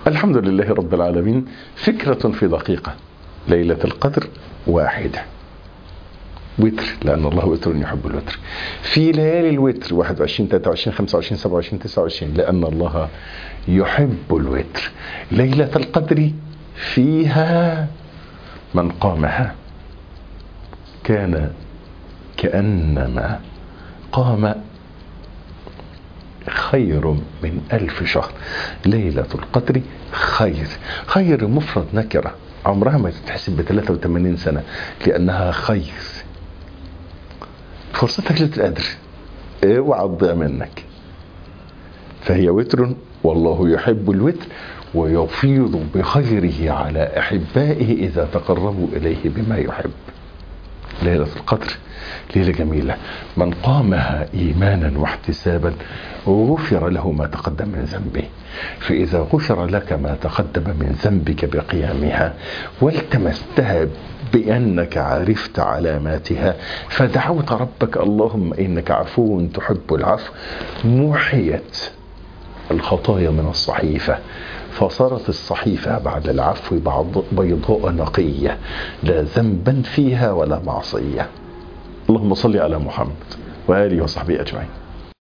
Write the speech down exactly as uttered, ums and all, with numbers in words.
الحمد لله رب العالمين. فكرة في دقيقة: ليلة القدر واحدة، وتر، لأن الله وتر يحب الوتر. في ليالي الوتر واحد وعشرين ثلاثة وعشرين خمسة وعشرين سبعة وعشرين تسعة وعشرين، لأن الله يحب الوتر. ليلة القدر فيها من قامها كان كأنما قام خير من ألف شهر. ليلة القدر خير. خير مفرد نكرة، عمرها ما تتحسب ب ثلاثة وثمانين سنة، لأنها خير. فرصتك ليلة القدر، اوعى تضيع منك. فهي وتر، والله يحب الوتر ويفيض بخيره على أحبائه إذا تقربوا إليه بما يحب. ليلة القدر ليلة جميلة، من قامها إيمانا واحتسابا غفر له ما تقدم من ذنبه. فإذا غفر لك ما تقدم من ذنبك بقيامها والتمستها بأنك عرفت علاماتها فدعوت ربك اللهم إنك عفو تحب العفو، محيت الخطايا من الصحيفة، فصارت الصحيفة بعد العفو بيضاء نقية لا ذنبا فيها ولا معصية. اللهم صل على محمد وآله وصحبه أجمعين.